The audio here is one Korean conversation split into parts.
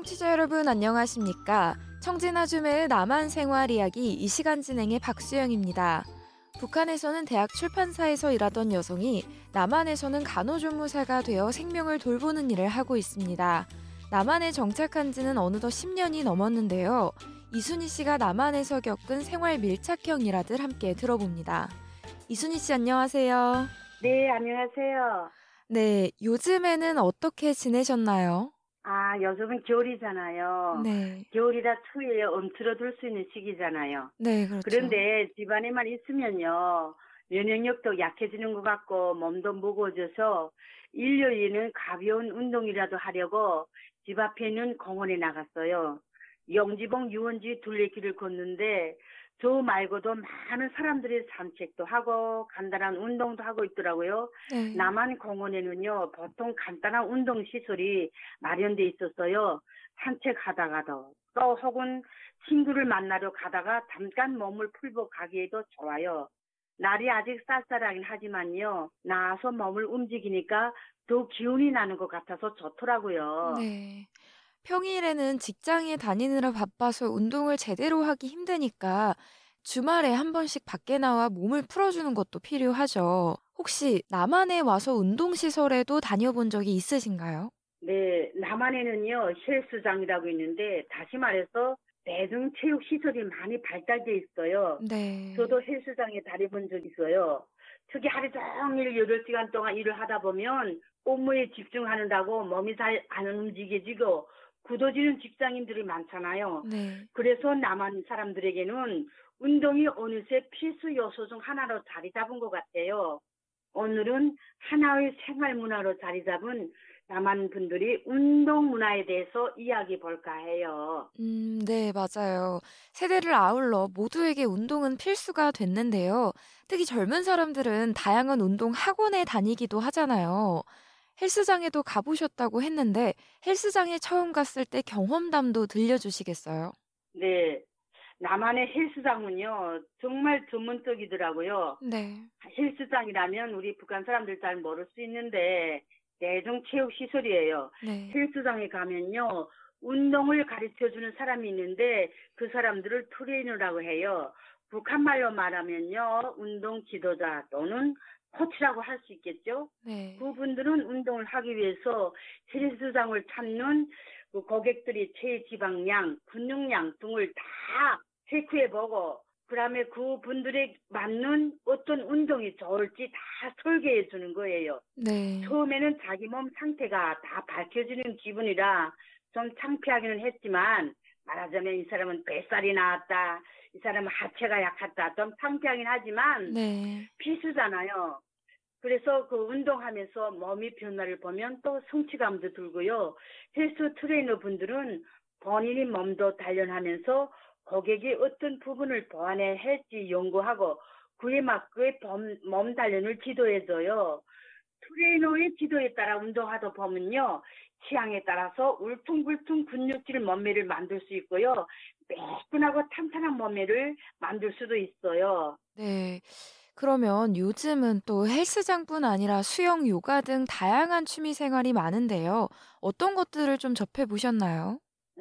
청취자 여러분 안녕하십니까? 청진아줌의 남한 생활 이야기 이 시간 진행의 박수영입니다. 북한에서는 대학 출판사에서 일하던 여성이 남한에서는 간호조무사가 되어 생명을 돌보는 일을 하고 있습니다. 남한에 정착한 지는 어느덧 10년이 넘었는데요. 이순희 씨가 남한에서 겪은 생활 밀착형 일화들 함께 들어봅니다. 이순희 씨 안녕하세요. 네, 안녕하세요. 네, 요즘에는 어떻게 지내셨나요? 요즘은 겨울이잖아요. 네, 겨울이라 추위에 움츠러들 수 있는 시기잖아요. 네, 그렇죠. 그런데 집안에만 있으면요, 면역력도 약해지는 것 같고 몸도 무거워져서 일요일에는 가벼운 운동이라도 하려고 집 앞에 있는 공원에 나갔어요. 영지봉 유원지 둘레길을 걷는데 저 말고도 많은 사람들이 산책도 하고 간단한 운동도 하고 있더라고요. 네. 남한 공원에는요, 보통 간단한 운동 시설이 마련돼 있었어요. 산책하다가도 또 혹은 친구를 만나러 가다가 잠깐 몸을 풀고 가기에도 좋아요. 날이 아직 쌀쌀하긴 하지만요, 나와서 몸을 움직이니까 더 기운이 나는 것 같아서 좋더라고요. 네. 평일에는 직장에 다니느라 바빠서 운동을 제대로 하기 힘드니까 주말에 한 번씩 밖에 나와 몸을 풀어주는 것도 필요하죠. 혹시 남한에 와서 운동시설에도 다녀본 적이 있으신가요? 네, 남한에는요, 헬스장이라고 있는데, 다시 말해서 대중체육시설이 많이 발달돼 있어요. 네. 저도 헬스장에 다녀본 적 있어요. 특히 하루 종일 8시간 동안 일을 하다 보면 업무에 집중하는다고 몸이 잘 안 움직여지고 굳어지는 직장인들이 많잖아요. 네. 그래서 남한 사람들에게는 운동이 어느새 필수 요소 중 하나로 자리 잡은 것 같아요. 오늘은 하나의 생활 문화로 자리 잡은 남한 분들이 운동 문화에 대해서 이야기 볼까 해요. 네, 맞아요. 세대를 아울러 모두에게 운동은 필수가 됐는데요. 특히 젊은 사람들은 다양한 운동 학원에 다니기도 하잖아요. 헬스장에도 가보셨다고 했는데 헬스장에 처음 갔을 때 경험담도 들려주시겠어요? 네. 남한의 헬스장은요, 정말 전문적이더라고요. 네. 헬스장이라면 우리 북한 사람들 잘 모를 수 있는데, 대중체육시설이에요. 네. 헬스장에 가면요, 운동을 가르쳐주는 사람이 있는데, 그 사람들을 트레이너라고 해요. 북한말로 말하면요, 운동 지도자 또는 코치라고 할 수 있겠죠? 네. 그분들은 운동을 하기 위해서 헬스장을 찾는 그 고객들이 체지방량, 근육량 등을 다 체크해보고 그다음에 그분들에 맞는 어떤 운동이 좋을지 다 설계해 주는 거예요. 네. 처음에는 자기 몸 상태가 다 밝혀지는 기분이라 좀 창피하기는 했지만 말하자면 이 사람은 뱃살이 나왔다, 이 사람은 하체가 약하다 좀 창피하긴 하지만 네. 필수잖아요. 그래서 그 운동하면서 몸의 변화를 보면 또 성취감도 들고요. 헬스 트레이너 분들은 본인이 몸도 단련하면서 고객이 어떤 부분을 보완해야 할지 연구하고 그에 맞게 몸 단련을 지도해줘요. 트레이너의 지도에 따라 운동하다 보면요, 취향에 따라서 울퉁불퉁 근육질 몸매를 만들 수 있고요. 매끈하고 탄탄한 몸매를 만들 수도 있어요. 네. 그러면 요즘은 또 헬스장뿐 아니라 수영, 요가 등 다양한 취미 생활이 많은데요. 어떤 것들을 좀 접해 보셨나요?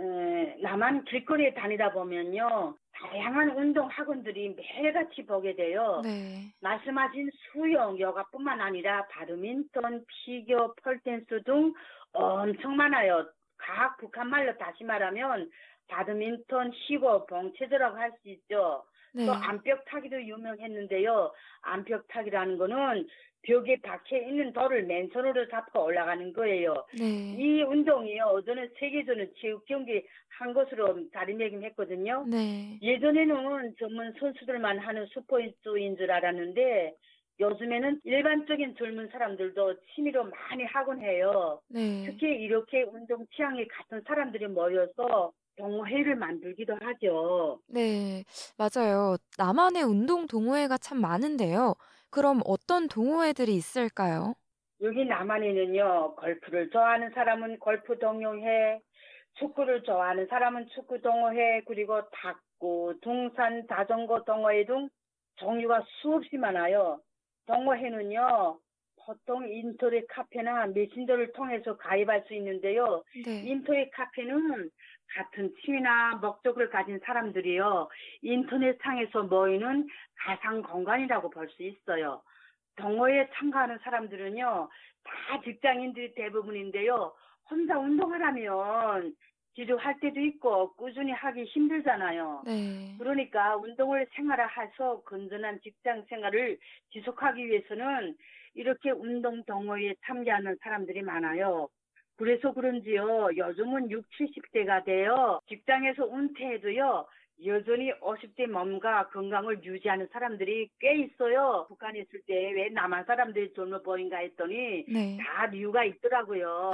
남한 길거리에 다니다 보면요, 다양한 운동 학원들이 매일같이 보게 돼요. 네. 말씀하신 수영, 요가뿐만 아니라 바드민턴, 피겨, 폴댄스 등 엄청 많아요. 각 북한말로 다시 말하면 바드민턴, 시고, 봉체조라고 할 수 있죠. 또 네. 암벽 타기도 유명했는데요. 암벽 타기라는 거는 벽에 박혀 있는 돌을 맨손으로 잡고 올라가는 거예요. 네. 이 운동이요, 저는 세계적인 체육 경기 한 것으로 자리매김했거든요. 네. 예전에는 전문 선수들만 하는 스포츠인 줄 알았는데 요즘에는 일반적인 젊은 사람들도 취미로 많이 하곤 해요. 네. 특히 이렇게 운동 취향이 같은 사람들이 모여서 동호회를 만들기도 하죠. 네. 맞아요. 나만의 운동 동호회가 참 많은데요. 그럼 어떤 동호회들이 있을까요? 여기 남한에는요, 골프를 좋아하는 사람은 골프 동호회, 축구를 좋아하는 사람은 축구 동호회, 그리고 탁구, 등산, 자전거 동호회 등 종류가 수없이 많아요. 동호회는요, 보통 인터넷 카페나 메신저를 통해서 가입할 수 있는데요. 네. 인터넷 카페는 같은 취미나 목적을 가진 사람들이요. 인터넷 상에서 모이는 가상 공간이라고 볼 수 있어요. 동호회에 참가하는 사람들은요. 다 직장인들이 대부분인데요. 혼자 운동하려면 지루할 때도 있고 꾸준히 하기 힘들잖아요. 네. 그러니까 운동을 생활화해서 건전한 직장 생활을 지속하기 위해서는 이렇게 운동 동호회에 참여하는 사람들이 많아요. 그래서 그런지요, 요즘은 6, 70대가 돼요. 직장에서 은퇴해도요, 여전히 50대 몸과 건강을 유지하는 사람들이 꽤 있어요. 북한에 있을 때 왜 남한 사람들이 젊어 보인가 했더니 네. 다 이유가 있더라고요.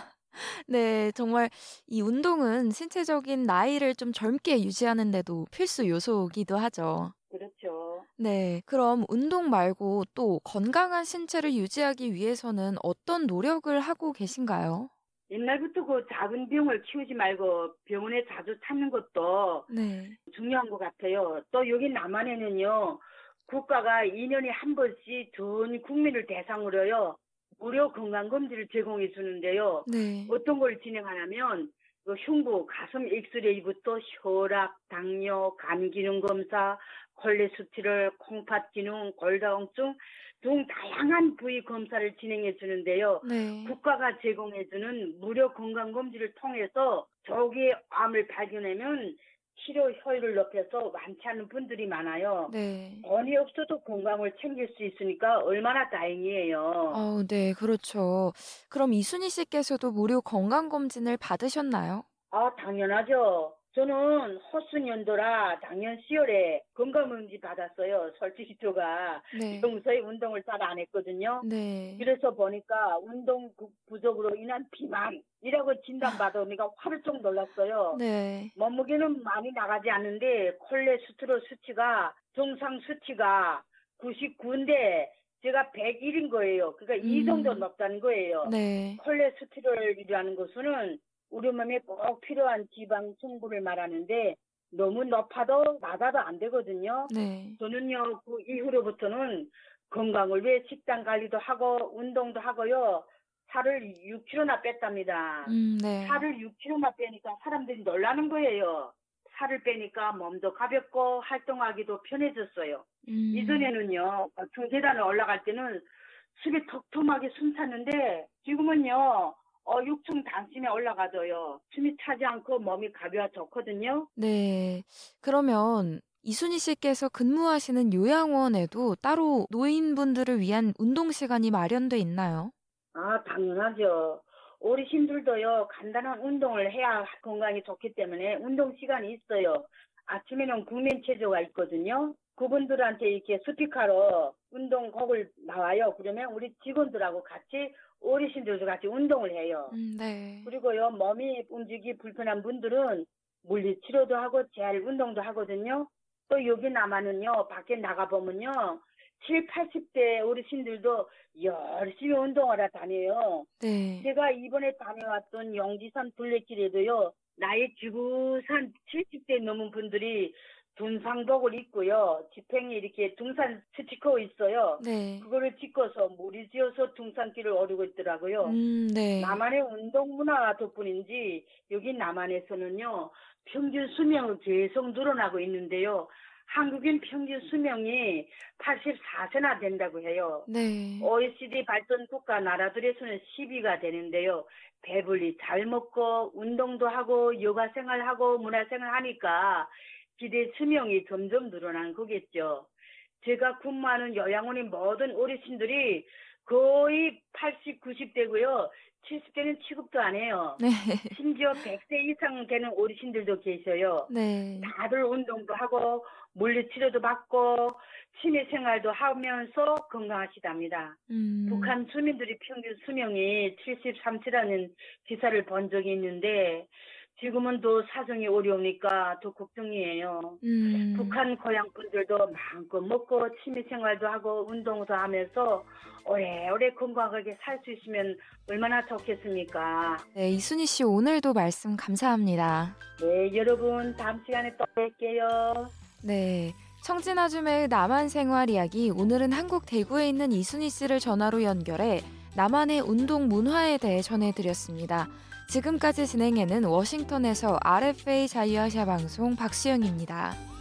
네, 정말 이 운동은 신체적인 나이를 좀 젊게 유지하는 데도 필수 요소이기도 하죠. 그렇죠. 네, 그럼 운동 말고 또 건강한 신체를 유지하기 위해서는 어떤 노력을 하고 계신가요? 옛날부터 그 작은 병을 키우지 말고 병원에 자주 찾는 것도 네. 중요한 것 같아요. 또 여기 남한에는요, 국가가 2년에 한 번씩 전 국민을 대상으로요, 무료 건강검진을 제공해 주는데요. 네. 어떤 걸 진행하냐면, 그 흉부, 가슴 엑스레이부터 혈압, 당뇨, 간 기능 검사, 콜레스테롤, 콩팥 기능, 골다공증 등 다양한 부위 검사를 진행해 주는데요. 네. 국가가 제공해주는 무료 건강검진을 통해서 조기에 암을 발견하면 치료 효율을 높여서 완치하는 분들이 많아요. 네. 돈이 없어도 건강을 챙길 수 있으니까 얼마나 다행이에요. 네, 그렇죠. 그럼 이순희 씨께서도 무료 건강검진을 받으셨나요? 당연하죠. 저는 허순연도라 작년 10월에 건강검진 받았어요. 솔직히 제가 네. 평소에 운동을 잘 안 했거든요. 네. 그래서 보니까 운동 부족으로 인한 비만이라고 진단받으니까 화를 좀 놀랐어요. 네. 몸무게는 많이 나가지 않는데 콜레스테롤 수치가 정상 수치가 99인데 제가 101인 거예요. 그러니까 이 정도 높다는 거예요. 네. 콜레스테롤이라는 것은 우리 몸에 꼭 필요한 지방 성분을 말하는데 너무 높아도 낮아도 안 되거든요. 네. 저는요, 그 이후로부터는 건강을 위해 식단 관리도 하고 운동도 하고요. 살을 6kg나 뺐답니다. 네. 살을 6kg나 빼니까 사람들이 놀라는 거예요. 살을 빼니까 몸도 가볍고 활동하기도 편해졌어요. 이전에는요, 중계단에 올라갈 때는 숨이 턱턱하게 숨 찼는데 지금은요, 6층 단심에 올라가도요. 숨이 차지 않고 몸이 가벼워졌거든요. 네. 그러면 이순희 씨께서 근무하시는 요양원에도 따로 노인분들을 위한 운동 시간이 마련돼 있나요? 당연하죠. 어르신들도요, 간단한 운동을 해야 건강에 좋기 때문에 운동 시간이 있어요. 아침에는 국민체조가 있거든요. 그분들한테 이렇게 스피커로 운동곡을 나와요. 그러면 우리 직원들하고 같이 어르신들도 같이 운동을 해요. 네. 그리고요, 몸이 움직이기 불편한 분들은 물리치료도 하고 재활 운동도 하거든요. 또 여기 남한은요, 밖에 나가보면요, 7, 80대 어르신들도 열심히 운동하러 다녀요. 네. 제가 이번에 다녀왔던 영지산 둘레길에도요, 나이 지구산 70대 넘은 분들이 등산복을 입고요, 지팽이 이렇게 등산 스티커 있어요. 네. 그거를 찍어서 무리지어서 등산길을 오르고 있더라고요. 네. 남한의 운동 문화 덕분인지 여기 남한에서는요, 평균 수명은 계속 늘어나고 있는데요. 한국인 평균 수명이 84세나 된다고 해요. 네. OECD 발전 국가 나라들에서는 10위가 되는데요. 배불리 잘 먹고 운동도 하고 여가 생활하고 문화 생활하니까 기대 수명이 점점 늘어난 거겠죠. 제가 근무하는 요양원의 모든 어르신들이 거의 80, 90대고요. 70대는 취급도 안 해요. 네. 심지어 100세 이상 되는 어르신들도 계셔요. 네. 다들 운동도 하고 물리치료도 받고 취미생활도 하면서 건강하시답니다. 북한 주민들이 평균 수명이 73세라는 기사를 본 적이 있는데 지금은 또 사정이 어려우니까 더 걱정이에요. 북한 고향 분들도 마음껏 먹고 취미생활도 하고 운동도 하면서 오래오래 건강하게 살 수 있으면 얼마나 좋겠습니까? 네, 이순희 씨 오늘도 말씀 감사합니다. 네, 여러분 다음 시간에 또 뵐게요. 네, 청진아줌의 남한 생활 이야기, 오늘은 한국 대구에 있는 이순희 씨를 전화로 연결해 남한의 운동 문화에 대해 전해드렸습니다. 지금까지 진행해는 워싱턴에서 RFA 자유아시아 방송 박시영입니다.